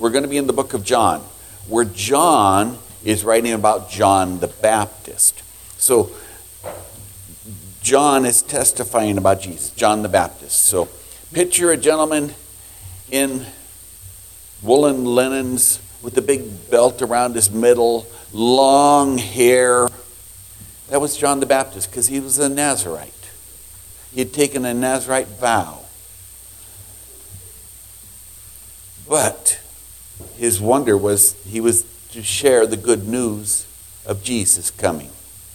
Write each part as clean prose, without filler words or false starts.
we're going to be in the book of John, where John is writing about John the Baptist. So John is testifying about Jesus, John the Baptist. So picture a gentleman in woolen linens with a big belt around his middle, long hair. That was John the Baptist because he was a Nazarite. He had taken a Nazarite vow. But his wonder was he was to share the good news of Jesus coming.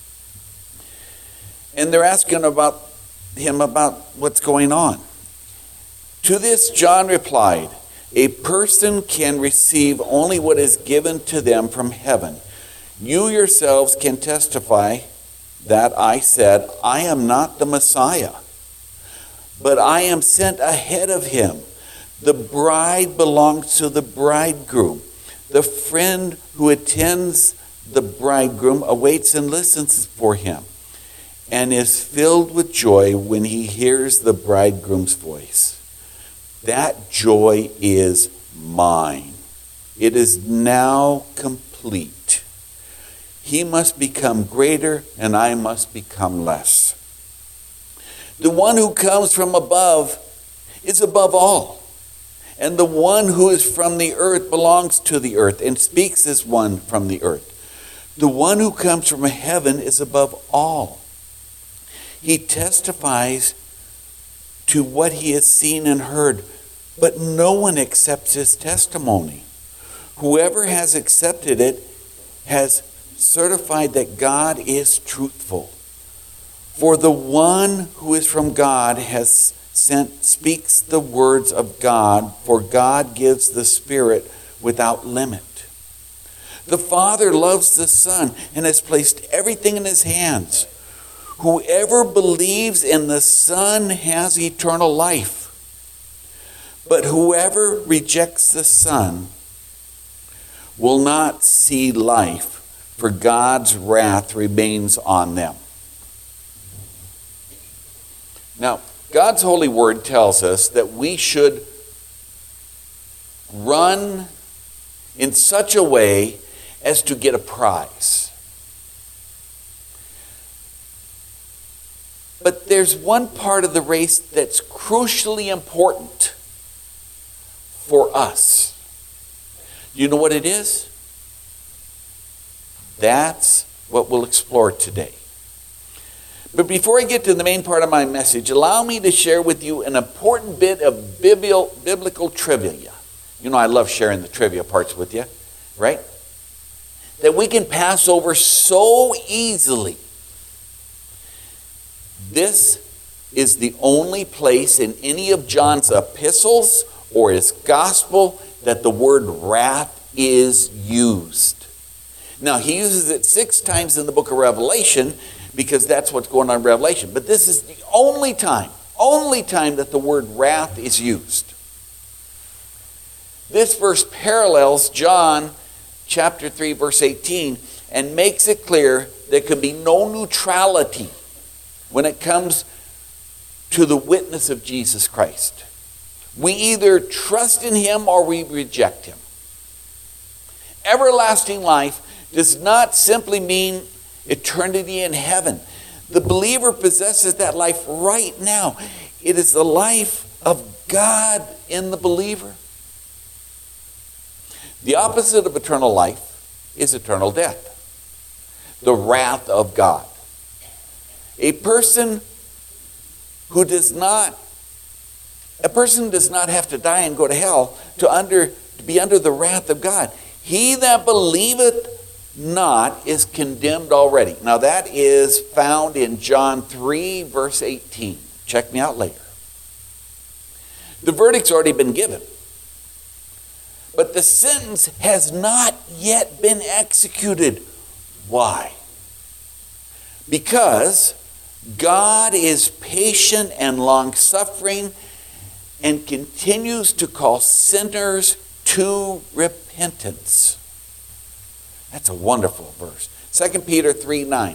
And they're asking him about what's going on. To this, John replied, "A person can receive only what is given to them from heaven. You yourselves can testify that I said, I am not the Messiah, but I am sent ahead of him. The bride belongs to the bridegroom. The friend who attends the bridegroom awaits and listens for him, and is filled with joy when he hears the bridegroom's voice. That joy is mine. It is now complete. He must become greater, and I must become less. The one who comes from above is above all, and the one who is from the earth belongs to the earth and speaks as one from the earth. The one who comes from heaven is above all. He testifies to what he has seen and heard, but no one accepts his testimony. Whoever has accepted it has certified that God is truthful. For the one who is from God has speaks the words of God, for God gives the Spirit without limit. The Father loves the Son and has placed everything in his hands. Whoever believes in the Son has eternal life. But whoever rejects the Son will not see life, for God's wrath remains on them. Now, God's holy word tells us that we should run in such a way as to get a prize. But there's one part of the race that's crucially important for us. Do you know what it is? That's what we'll explore today. But before I get to the main part of my message, allow me to share with you an important bit of biblical trivia. You know, I love sharing the trivia parts with you, right? That we can pass over so easily. This is the only place in any of John's epistles or his gospel that the word wrath is used. Now, he uses it 6 times in the book of Revelation because that's what's going on in Revelation. But this is the only time that the word wrath is used. This verse parallels John chapter 3, verse 18, and makes it clear there can be no neutrality when it comes to the witness of Jesus Christ. We either trust in him or we reject him. Everlasting life does not simply mean eternity in heaven. The believer possesses that life right now. It is the life of God in the believer. The opposite of eternal life is eternal death, the wrath of God. A person does not have to die and go to hell to be under the wrath of God. He that believeth not is condemned already. Now that is found in John 3, verse 18. Check me out later. The verdict's already been given. But the sentence has not yet been executed. Why? Because God is patient and long-suffering and continues to call sinners to repentance. That's a wonderful verse. 2 Peter 3:9.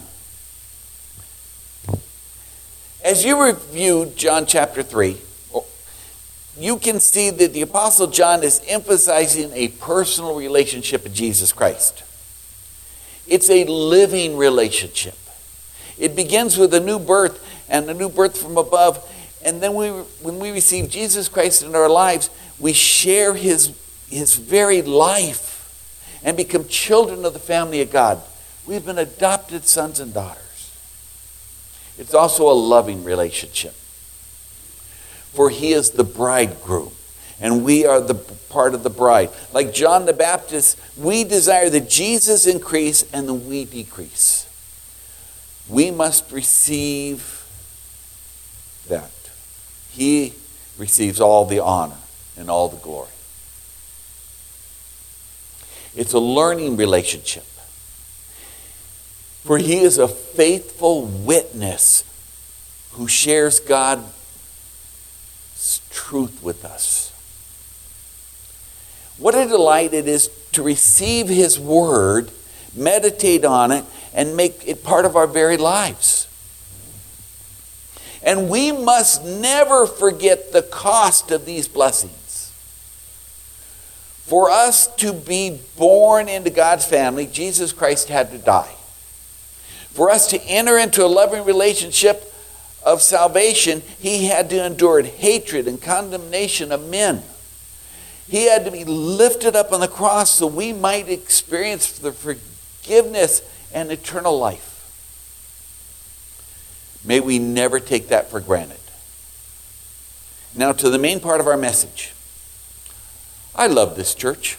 As you review John chapter 3, you can see that the Apostle John is emphasizing a personal relationship with Jesus Christ. It's a living relationship. It begins with a new birth, and a new birth from above. And then when we receive Jesus Christ in our lives, we share his very life and become children of the family of God. We've been adopted sons and daughters. It's also a loving relationship. For he is the bridegroom, and we are the part of the bride. Like John the Baptist, we desire that Jesus increase and that we decrease. We must receive that. He receives all the honor and all the glory. It's a learning relationship. For he is a faithful witness who shares God's truth with us. What a delight it is to receive his word, meditate on it, and make it part of our very lives. And we must never forget the cost of these blessings. For us to be born into God's family, Jesus Christ had to die. For us to enter into a loving relationship of salvation, he had to endure hatred and condemnation of men. He had to be lifted up on the cross so we might experience the forgiveness and eternal life. May we never take that for granted. Now to the main part of our message. I love this church.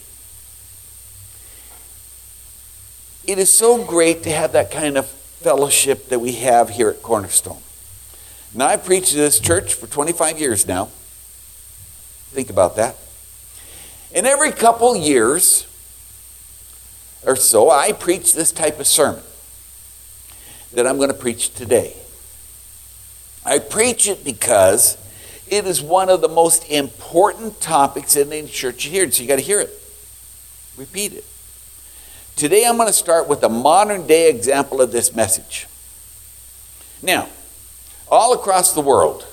It is so great to have that kind of fellowship that we have here at Cornerstone. Now, I've preached to this church for 25 years now. Think about that. And every couple years or so, I preach this type of sermon that I'm going to preach today. I preach it because it is one of the most important topics in any church you hear. So you got to hear it. Repeat it. Today I'm going to start with a modern day example of this message. Now, all across the world,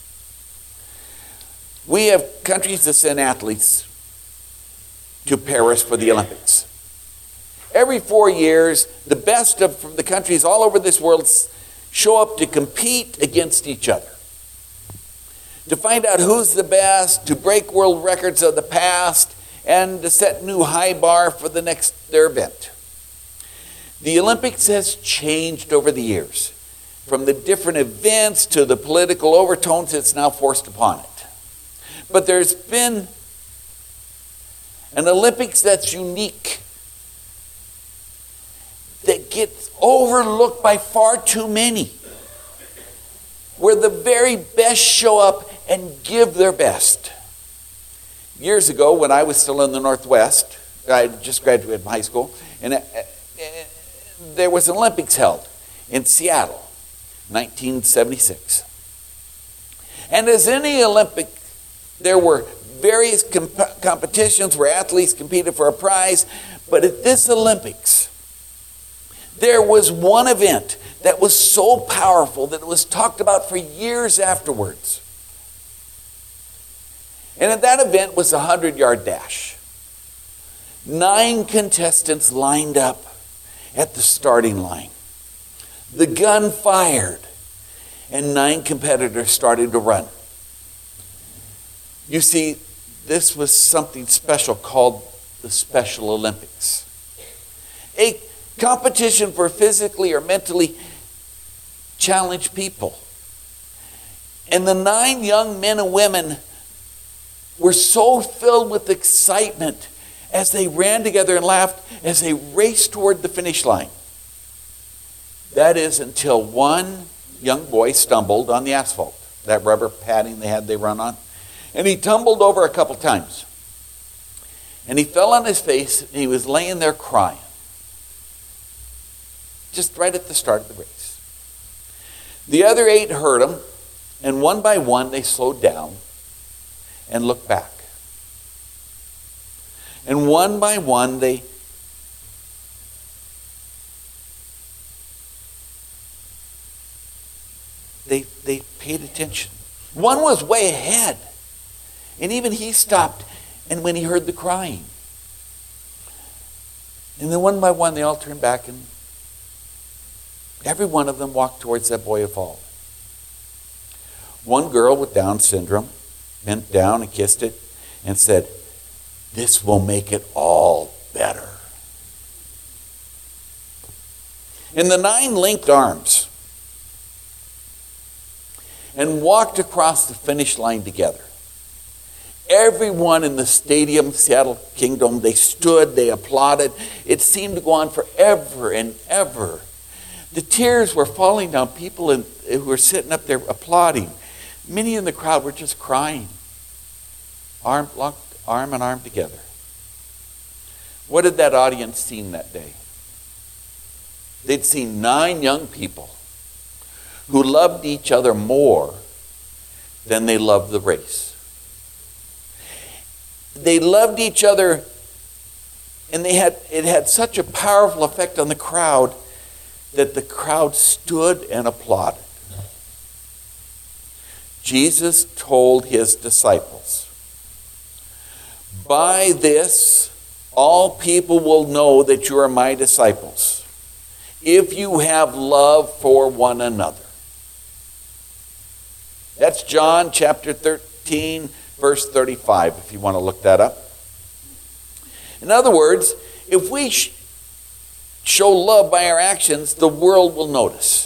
we have countries that send athletes to Paris for the Olympics. Every 4 years, the best from the countries all over this world show up to compete against each other, to find out who's the best, to break world records of the past, and to set new high bar for their event. The Olympics has changed over the years, from the different events to the political overtones that's now forced upon it. But there's been an Olympics that's unique, that gets overlooked by far too many, where the very best show up and give their best. Years ago, when I was still in the Northwest, I just graduated from high school, and there was an Olympics held in Seattle, 1976. And as any Olympic, there were various competitions where athletes competed for a prize, but at this Olympics, there was one event that was so powerful that it was talked about for years afterwards. And at that event was a 100-yard dash. 9 contestants lined up at the starting line. The gun fired, and 9 competitors started to run. You see, this was something special called the Special Olympics. A competition for physically or mentally challenged people. And the 9 young men and women were so filled with excitement as they ran together and laughed as they raced toward the finish line. That is until one young boy stumbled on the asphalt, that rubber padding they run on. And he tumbled over a couple times. And he fell on his face and he was laying there crying. Just right at the start of the race. The other 8 heard him, and one by one they slowed down and looked back. And one by one they paid attention. One was way ahead. And even he stopped, and when he heard the crying. And then one by one, they all turned back, and every one of them walked towards that boy who had fallen. One girl with Down syndrome bent down and kissed it and said, "This will make it all better." And the 9 linked arms and walked across the finish line together. Everyone in the stadium, Seattle Kingdom, they stood, they applauded. It seemed to go on forever and ever. The tears were falling down people who were sitting up there applauding. Many in the crowd were just crying, locked arm in arm together. What had that audience seen that day? They'd seen 9 young people who loved each other more than they loved the race. They loved each other, and it had such a powerful effect on the crowd that the crowd stood and applauded. Jesus told his disciples, "By this, all people will know that you are my disciples, if you have love for one another." That's John chapter 13, verse 35, if you want to look that up. In other words, if we show love by our actions, the world will notice.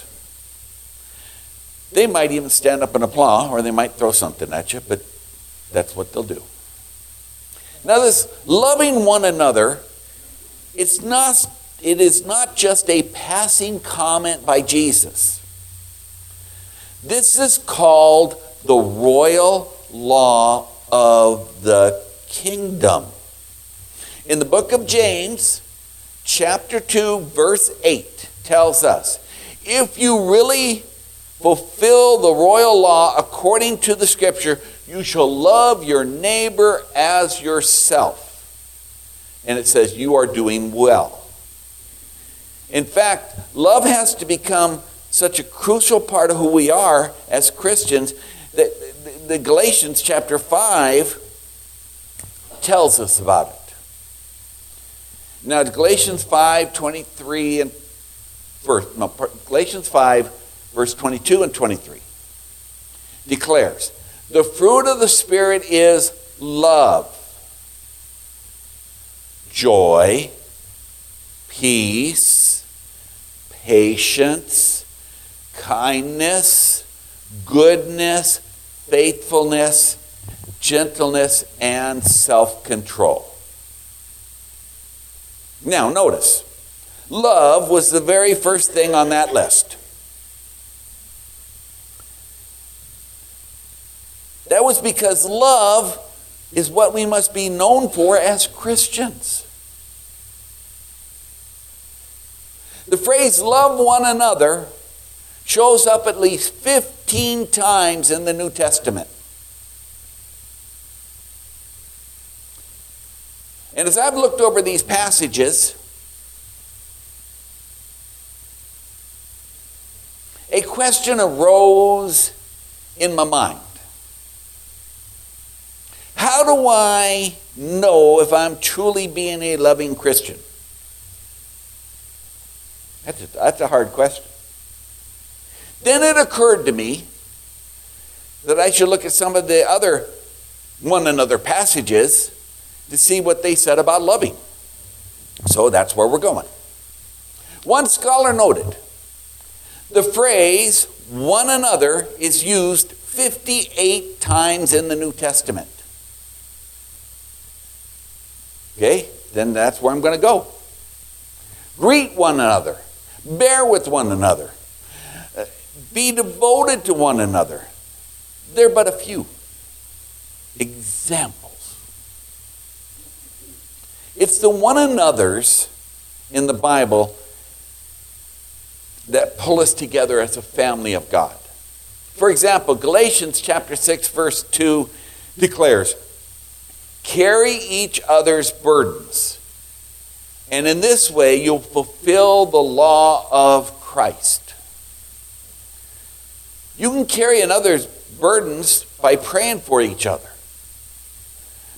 They might even stand up and applaud, or they might throw something at you, but that's what they'll do. Now, this loving one another, it is not just a passing comment by Jesus. This is called the royal law of the kingdom. In the book of James, chapter 2, verse 8 tells us, if you really fulfill the royal law according to the scripture, you shall love your neighbor as yourself. And it says you are doing well. In fact, love has to become such a crucial part of who we are as Christians that the Galatians chapter 5 tells us about it. Now, Galatians 5:23 and Galatians 5, verse 22 and 23 declares, the fruit of the Spirit is love, joy, peace, patience, kindness, goodness, faithfulness, gentleness, and self-control. Now, notice, love was the very first thing on that list. That was because love is what we must be known for as Christians. The phrase love one another shows up at least 15 times in the New Testament. And as I've looked over these passages, a question arose in my mind. How do I know if I'm truly being a loving Christian? That's a hard question. Then it occurred to me that I should look at some of the other one another passages to see what they said about loving. So that's where we're going. One scholar noted the phrase one another is used 58 times in the New Testament. Okay, then that's where I'm going to go. Greet one another. Bear with one another. Be devoted to one another. They're but a few examples. It's the one another's in the Bible that pull us together as a family of God. For example, Galatians chapter 6, verse 2 declares, carry each other's burdens, and in this way you'll fulfill the law of Christ. You can carry another's burdens by praying for each other.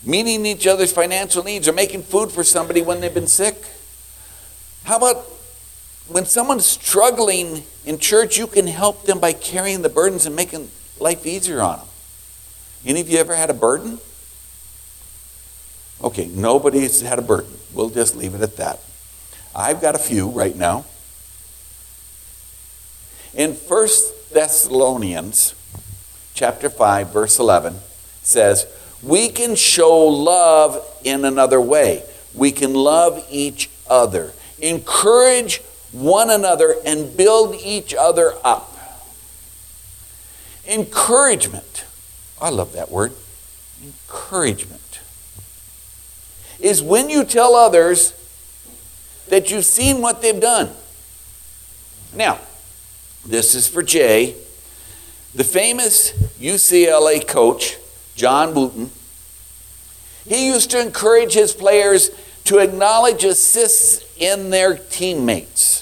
meeting each other's financial needs, or making food for somebody when they've been sick? How about when someone's struggling in church, you can help them by carrying the burdens and making life easier on them? Any of you ever had a burden? Okay, nobody's had a burden. We'll just leave it at that. I've got a few right now. In 1 Thessalonians chapter 5, verse 11, says, we can show love in another way. We can love each other, encourage one another, and build each other up. Encouragement. I love that word. Encouragement is when you tell others that you've seen what they've done. Now, this is for Jay. The famous UCLA coach, John Wooten, he used to encourage his players to acknowledge assists in their teammates.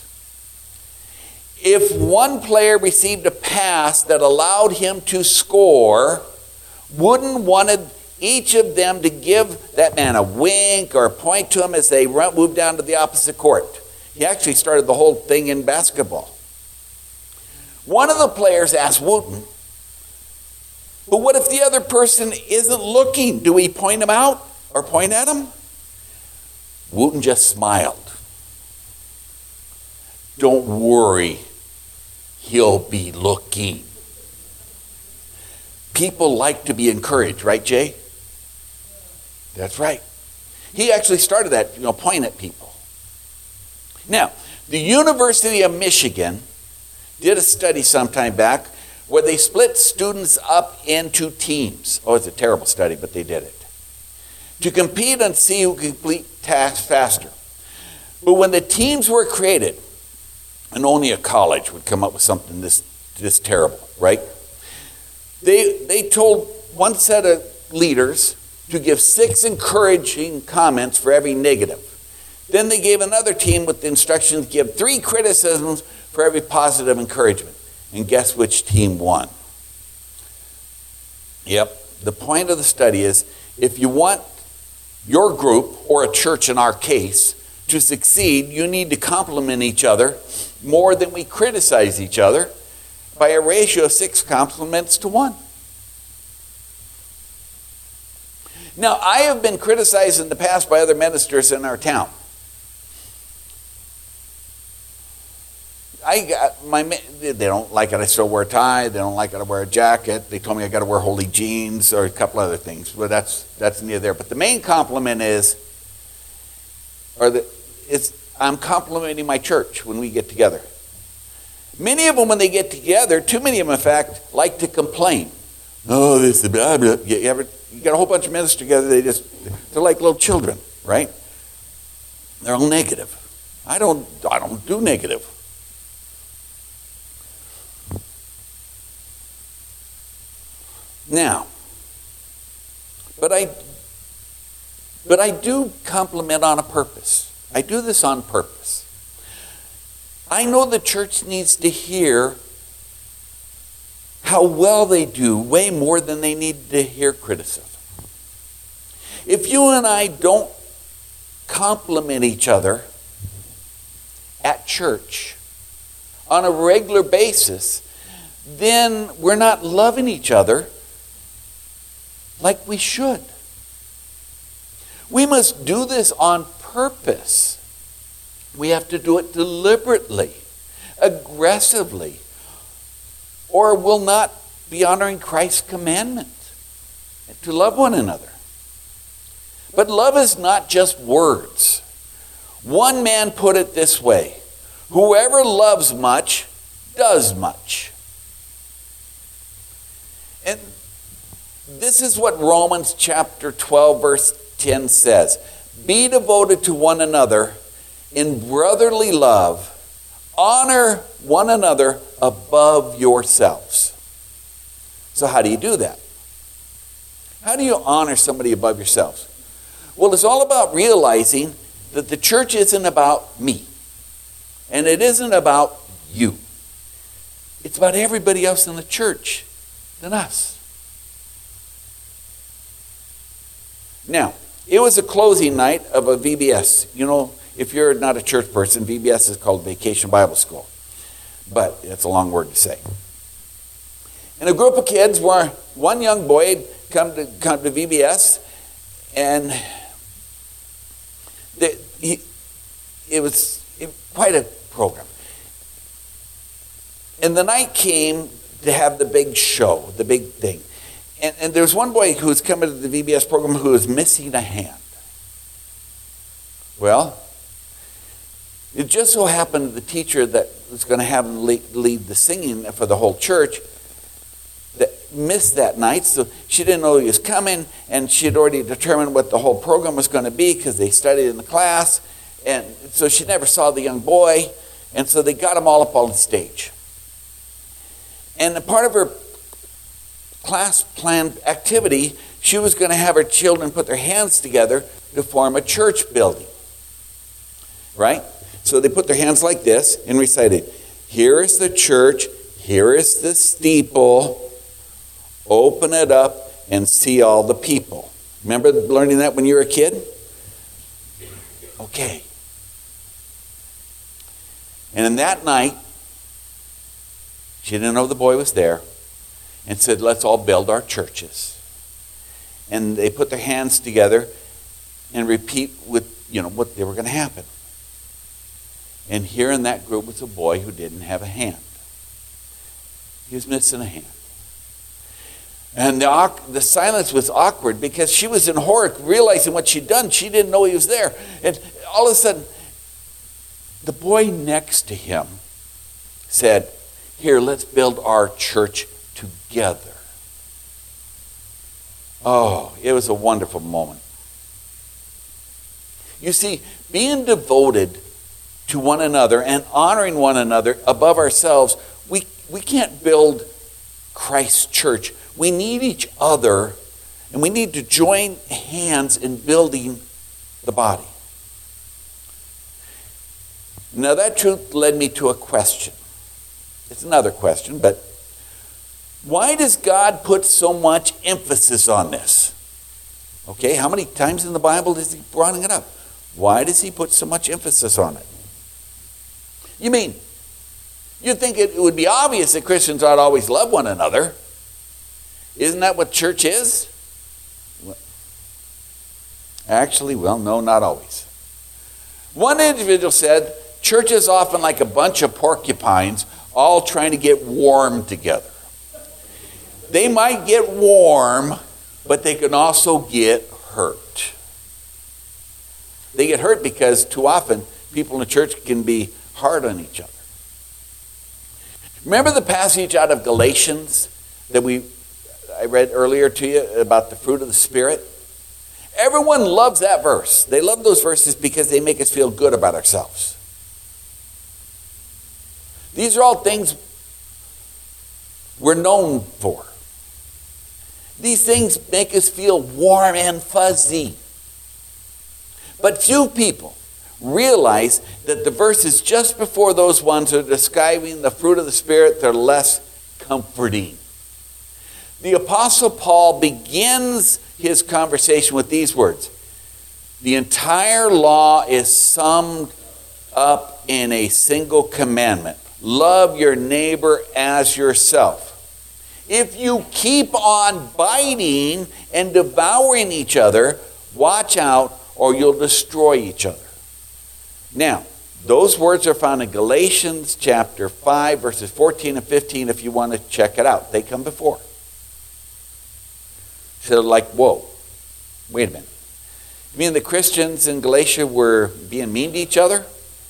If one player received a pass that allowed him to score, Wooden wanted each of them to give that man a wink or point to him as they moved down to the opposite court. He actually started the whole thing in basketball. One of the players asked Wooten, but what if the other person isn't looking? Do we point him out or point at him? Wooten just smiled. Don't worry, he'll be looking. People like to be encouraged, right, Jay? That's right. He actually started that, point at people. Now, the University of Michigan did a study sometime back where they split students up into teams. Oh, it's a terrible study, but they did it. To compete and see who could complete tasks faster. But when the teams were created, and only a college would come up with something this terrible, right? They told one set of leaders to give 6 encouraging comments for every negative. Then they gave another team with the instructions to give 3 criticisms for every positive encouragement. And guess which team won? Yep, the point of the study is if you want your group, or a church in our case, to succeed, you need to compliment each other more than we criticize each other by a ratio of 6 compliments to 1. Now, I have been criticized in the past by other ministers in our town. They don't like it I still wear a tie. They don't like it I wear a jacket. They told me I got to wear holy jeans or a couple other things. But that's near there. But the main compliment I'm complimenting my church when we get together. Many of them, when they get together, too many of them, in fact, like to complain. Oh, this is blah, blah. You got a whole bunch of ministers together, they're like little children, right? They're all negative. I don't do negative. Now, but I do compliment on a purpose. I do this on purpose. I know the church needs to hear how well they do way more than they need to hear criticism. If you and I don't compliment each other at church on a regular basis, then we're not loving each other like we should. We must do this on purpose. We have to do it deliberately, aggressively, or we'll not be honoring Christ's commandment to love one another. But love is not just words. One man put it this way: whoever loves much does much. And this is what Romans chapter 12 verse 10 says. Be devoted to one another in brotherly love. Honor one another above yourselves. So how do you do that? How do you honor somebody above yourselves? Well, it's all about realizing that the church isn't about me. And it isn't about you. It's about everybody else in the church than us. Now, it was a closing night of a VBS. You know, if you're not a church person, VBS is called Vacation Bible School. But it's a long word to say. And a group of kids were, one young boy had come to VBS, and it was quite a program. And the night came to have the big show, the big thing. And there was one boy who was coming to the VBS program who was missing a hand. Well, it just so happened the teacher that was going to have him lead the singing for the whole church that missed that night, so she didn't know he was coming, and she had already determined what the whole program was going to be because they studied in the class, and so she never saw the young boy, and so they got him all up on the stage. And a part of her class planned activity, she was going to have her children put their hands together to form a church building. Right? So they put their hands like this and recited, "Here is the church, here is the steeple, open it up and see all the people." Remember learning that when you were a kid? Okay. And in that night, she didn't know the boy was there, and said, "Let's all build our churches." And they put their hands together and repeat with, what they were going to happen. And here in that group was a boy who didn't have a hand. He was missing a hand. And the silence was awkward because she was in horror, realizing what she'd done. She didn't know he was there. And all of a sudden, the boy next to him said, "Here, let's build our church together." Oh, it was a wonderful moment. You see, being devoted to one another and honoring one another above ourselves, we can't build Christ's church. We need each other, and we need to join hands in building the body. Now that truth led me to a question. It's another question, but why does God put so much emphasis on this? Okay, how many times in the Bible is he bringing it up? Why does he put so much emphasis on it? You mean, you'd think it would be obvious that Christians ought to always love one another. Isn't that what church is? Actually, well, no, not always. One individual said, church is often like a bunch of porcupines all trying to get warm together. They might get warm, but they can also get hurt. They get hurt because too often people in the church can be hard on each other. Remember the passage out of Galatians that I read earlier to you about the fruit of the Spirit? Everyone loves that verse. They love those verses because they make us feel good about ourselves. These are all things we're known for. These things make us feel warm and fuzzy. But few people realize that the verses just before those ones are describing the fruit of the Spirit, they're less comforting. The Apostle Paul begins his conversation with these words. The entire law is summed up in a single commandment. Love your neighbor as yourself. If you keep on biting and devouring each other, watch out or you'll destroy each other. Now, those words are found in Galatians chapter 5, verses 14 and 15 if you want to check it out. They come before. So like, whoa, wait a minute. You mean the Christians in Galatia were being mean to each other?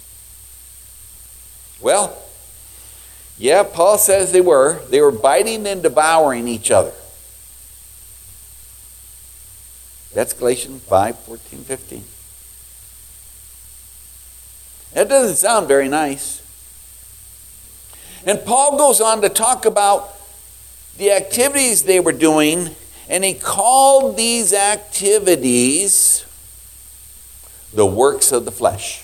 Well, yeah, Paul says they were. They were biting and devouring each other. That's Galatians 5, 14, 15. That doesn't sound very nice. And Paul goes on to talk about the activities they were doing, and he called these activities the works of the flesh.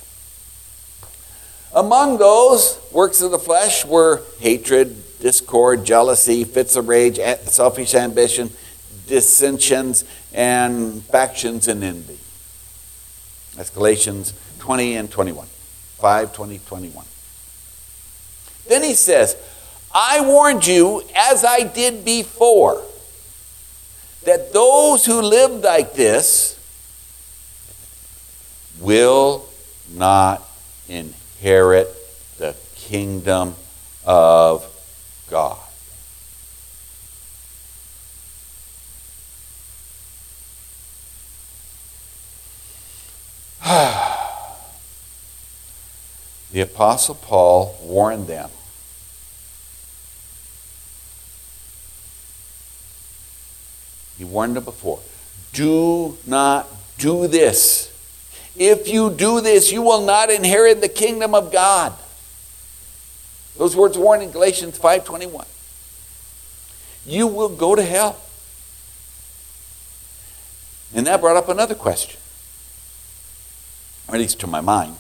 Among those works of the flesh were hatred, discord, jealousy, fits of rage, selfish ambition, dissensions, and factions and envy. That's Galatians 20 and 21. 5, 20, 21. Then he says, I warned you, as I did before, that those who live like this will not inherit the kingdom of God. The Apostle Paul warned them. He warned them before. Do not do this. If you do this, you will not inherit the kingdom of God. Those words are warned in Galatians 5:21. You will go to hell. And that brought up another question, or at least to my mind.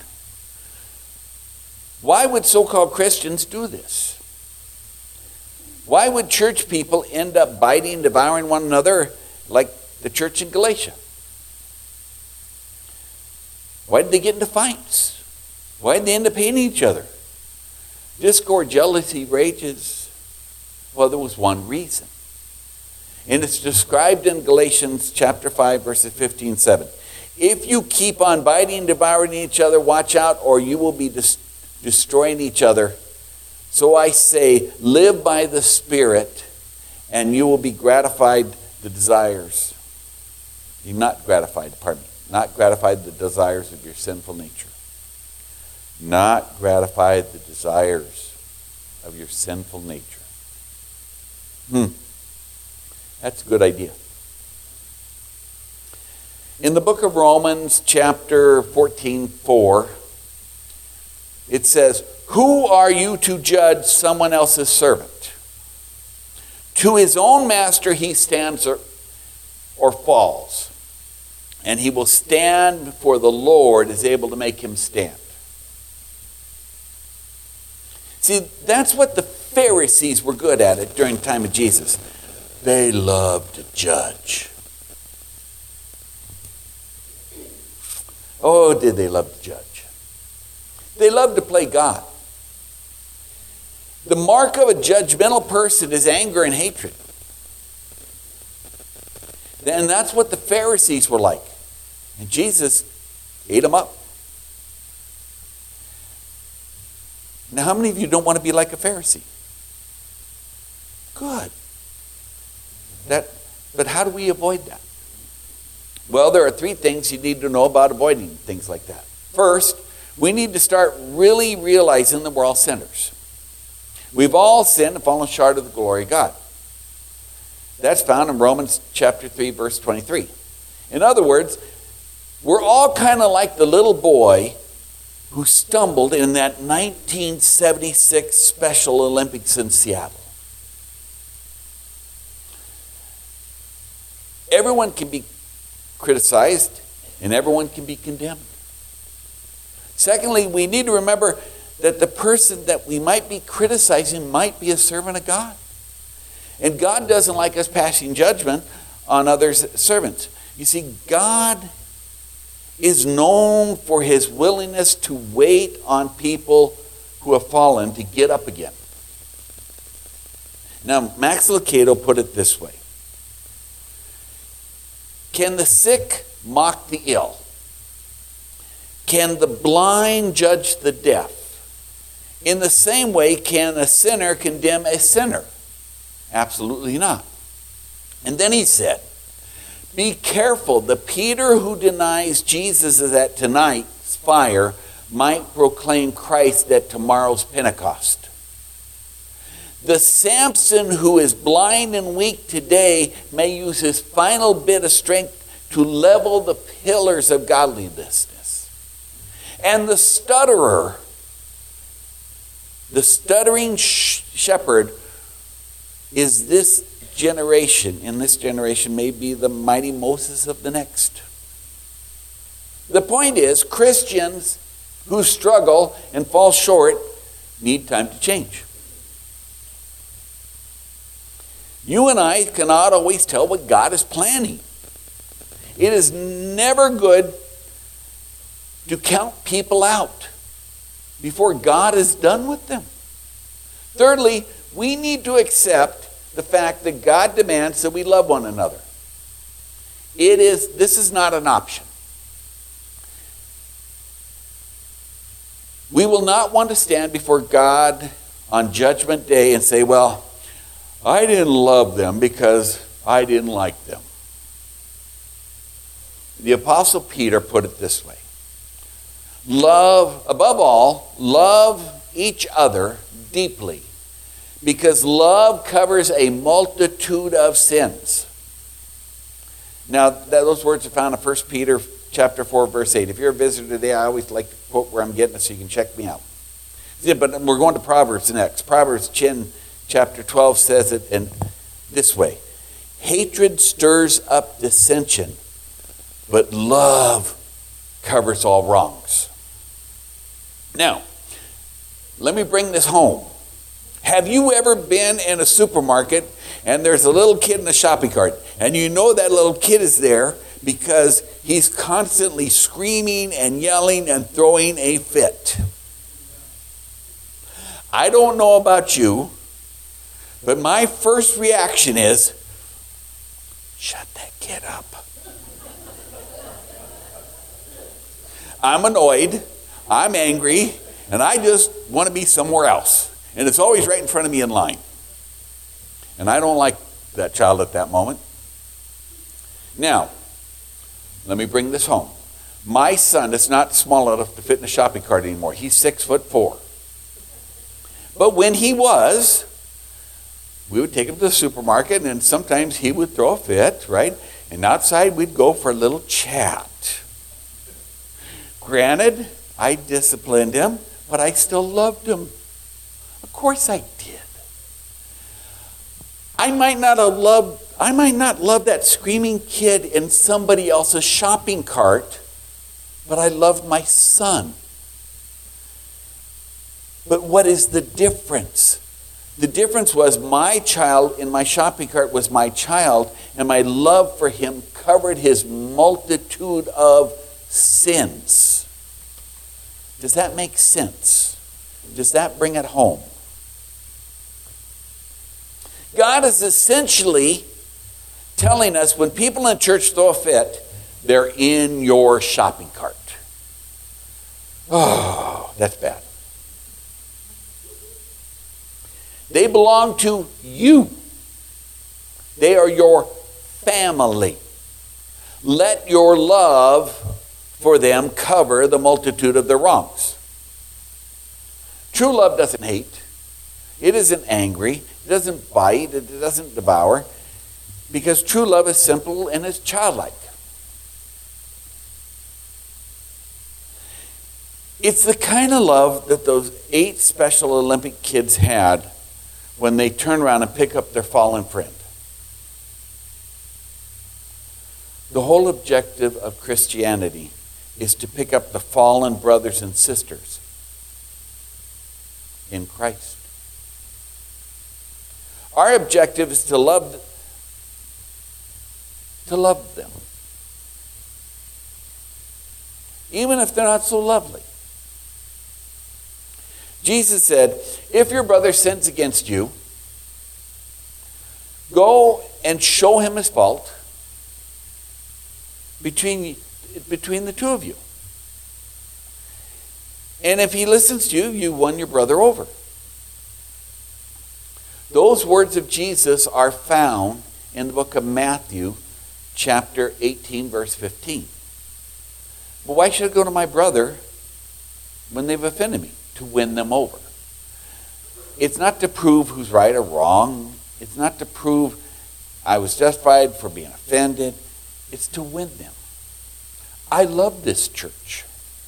Why would so-called Christians do this? Why would church people end up biting and devouring one another like the church in Galatia? Why did they get into fights? Why did they end up hating each other? Discord, jealousy, rages. Well, there was one reason. And it's described in Galatians chapter 5, verses 15 and 7. If you keep on biting and devouring each other, watch out, or you will be destroying each other. So I say, live by the Spirit, and you will be gratified the desires. You're not gratified the desires of your sinful nature. Not gratify the desires of your sinful nature. That's a good idea. In the book of Romans, chapter 14:4, it says, who are you to judge someone else's servant? To his own master he stands or falls, and he will stand before the Lord is able to make him stand. See, that's what the Pharisees were good at it during the time of Jesus. They loved to judge. Oh, did they love to judge? They loved to play God. The mark of a judgmental person is anger and hatred. And that's what the Pharisees were like. And Jesus ate them up. Now, how many of you don't want to be like a Pharisee? Good. But how do we avoid that? Well, there are 3 things you need to know about avoiding things like that. First, we need to start really realizing that we're all sinners. We've all sinned and fallen short of the glory of God. That's found in Romans chapter 3, verse 23. In other words, we're all kind of like the little boy who stumbled in that 1976 Special Olympics in Seattle. Everyone can be criticized and everyone can be condemned. Secondly, we need to remember that the person that we might be criticizing might be a servant of God. And God doesn't like us passing judgment on others' servants. You see, God is known for his willingness to wait on people who have fallen to get up again. Now, Max Lucado put it this way. Can the sick mock the ill? Can the blind judge the deaf? In the same way, can a sinner condemn a sinner? Absolutely not. And then he said, be careful. The Peter who denies Jesus at tonight's fire might proclaim Christ at tomorrow's Pentecost. The Samson who is blind and weak today may use his final bit of strength to level the pillars of godliness. And the stutterer, the stuttering shepherd, is this generation, in this generation, may be the mighty Moses of the next. The point is, Christians who struggle and fall short need time to change. You and I cannot always tell what God is planning. It is never good to count people out before God is done with them. Thirdly, we need to accept the fact that God demands that we love one another. This is not an option. We will not want to stand before God on Judgment Day and say, well, I didn't love them because I didn't like them. The Apostle Peter put it this way. Above all, love each other deeply, because love covers a multitude of sins. Now, those words are found in 1 Peter chapter 4, verse 8. If you're a visitor today, I always like to quote where I'm getting it so you can check me out. Yeah, but we're going to Proverbs next. Proverbs chapter 12 says it in this way. Hatred stirs up dissension, but love covers all wrongs. Now, let me bring this home. Have you ever been in a supermarket and there's a little kid in a shopping cart, and you know that little kid is there because he's constantly screaming and yelling and throwing a fit? I don't know about you, but my first reaction is, shut that kid up. I'm annoyed, I'm angry, and I just want to be somewhere else. And it's always right in front of me in line. And I don't like that child at that moment. Now, let me bring this home. My son is not small enough to fit in a shopping cart anymore. He's 6'4". But when he was, we would take him to the supermarket, and sometimes he would throw a fit, right? And outside we'd go for a little chat. Granted, I disciplined him, but I still loved him. Of course I did. I might not love that screaming kid in somebody else's shopping cart, but I loved my son. But what is the difference? The difference was my child in my shopping cart was my child, and my love for him covered his multitude of sins. Does that make sense? Does that bring it home? God is essentially telling us when people in church throw a fit, they're in your shopping cart. Oh, that's bad. They belong to you. They are your family. Let your love for them cover the multitude of their wrongs. True love doesn't hate. It isn't angry. It doesn't bite. It doesn't devour. Because true love is simple and it's childlike. It's the kind of love that those 8 Special Olympic kids had when they turn around and pick up their fallen friend. The whole objective of Christianity is to pick up the fallen brothers and sisters in Christ. Our objective is to love them, even if they're not so lovely. Jesus said, if your brother sins against you, go and show him his fault between the two of you. And if he listens to you, you won your brother over. Those words of Jesus are found in the book of Matthew, chapter 18, verse 15. But why should I go to my brother when they've offended me? To win them over. It's not to prove who's right or wrong. It's not to prove I was justified for being offended. It's to win them. I love this church.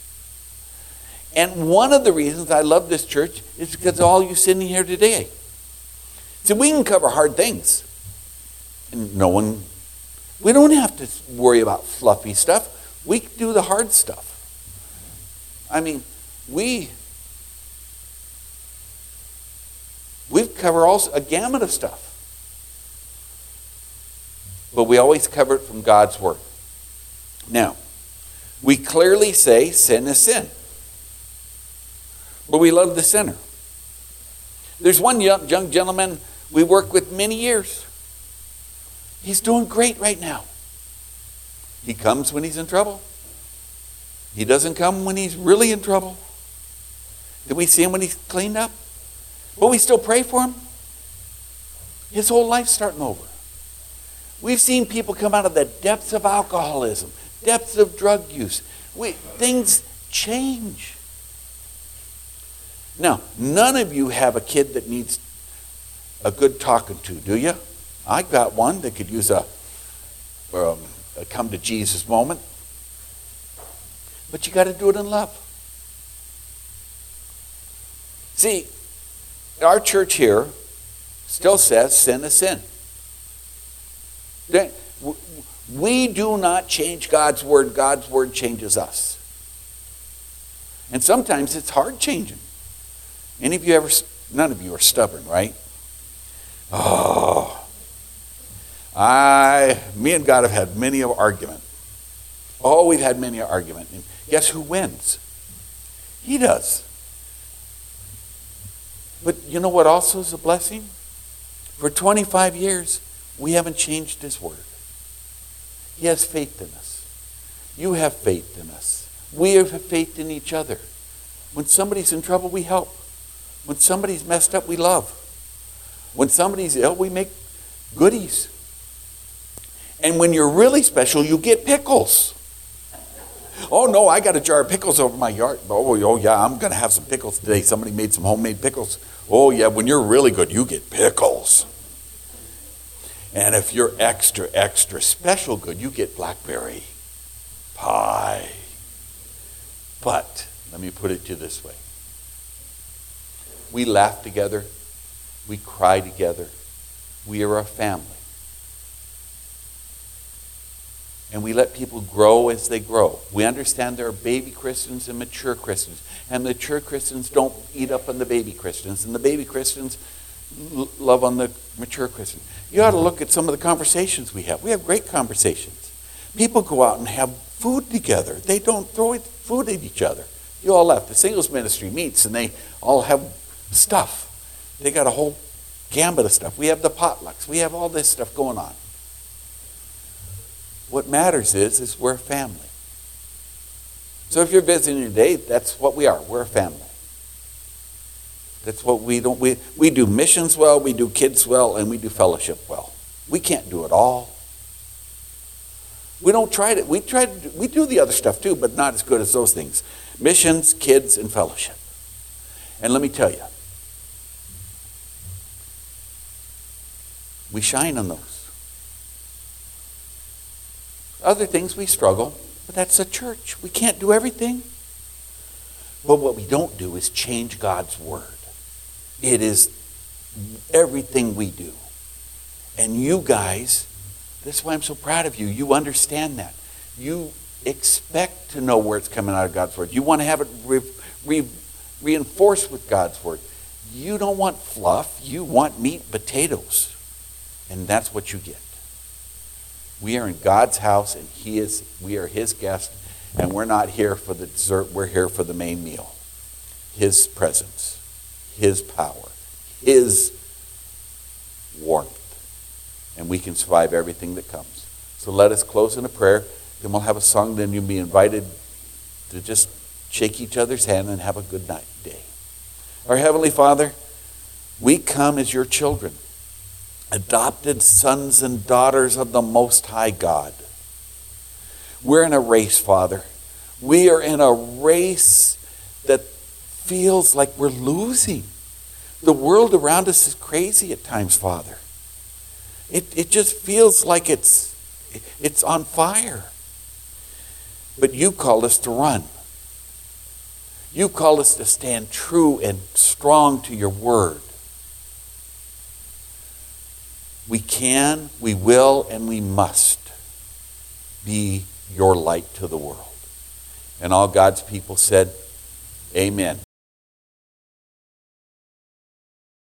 And one of the reasons I love this church is because of all you sitting here today. See, we can cover hard things. And we don't have to worry about fluffy stuff. We can do the hard stuff. I mean, we've covered a gamut of stuff. But we always cover it from God's Word. Now, we clearly say sin is sin. But we love the sinner. There's one young gentleman we worked with many years. He's doing great right now. He comes when he's in trouble. He doesn't come when he's really in trouble. Did we see him when he's cleaned up? Will we still pray for him? His whole life's starting over. We've seen people come out of the depths of alcoholism, depths of drug use. Things change. Now, none of you have a kid that needs a good talking to, do you? I got one that could use a come to Jesus moment. But you got to do it in love. See, our church here still says sin is sin. We do not change God's word. God's word changes us. And sometimes it's hard changing. None of you are stubborn, right? Me and God have had many an argument. Oh, we've had many an argument. And guess who wins? He does. But you know what also is a blessing? For 25 years, we haven't changed his word. He has faith in us. You have faith in us. We have faith in each other. When somebody's in trouble, we help. When somebody's messed up, we love. When somebody's ill, we make goodies. And when you're really special, you get pickles. Oh no, I got a jar of pickles over my yard. Oh yeah, I'm going to have some pickles today. Somebody made some homemade pickles. Oh yeah, when you're really good, you get pickles. And if you're extra, extra special good, you get blackberry pie. But let me put it to you this way. We laugh together. We cry together. We are a family. And we let people grow as they grow. We understand there are baby Christians and mature Christians. And mature Christians don't eat up on the baby Christians. And the baby Christians love on the mature Christians. You ought to look at some of the conversations we have. We have great conversations. People go out and have food together. They don't throw food at each other. You all left. The singles ministry meets and they all have stuff. They got a whole gambit of stuff. We have the potlucks. We have all this stuff going on. What matters is we're a family. So if you're visiting today, that's what we are. We're a family. That's what we don't. We do missions well, we do kids well, and we do fellowship well. We can't do it all. We don't try to. We do the other stuff too, but not as good as those things. Missions, kids, and fellowship. And let me tell you, we shine on those. Other things we struggle, but that's a church. We can't do everything. But what we don't do is change God's word. It is everything we do. And you guys, that's why I'm so proud of you. You understand that. You expect to know where it's coming out of God's word. You want to have it reinforced with God's word. You don't want fluff. You want meat and potatoes. And that's what you get. We are in God's house, and we are his guest, and we're not here for the dessert. We're here for the main meal. His presence, his power, his warmth. And we can survive everything that comes. So let us close in a prayer. Then we'll have a song. Then you'll be invited to just shake each other's hand and have a good night day. Our Heavenly Father, we come as your children, adopted sons and daughters of the Most High God. We're in a race, Father. We are in a race that feels like we're losing. The world around us is crazy at times, Father. It just feels like it's on fire. But you called us to run. You called us to stand true and strong to your word. We can, we will, and we must be your light to the world. And all God's people said, amen.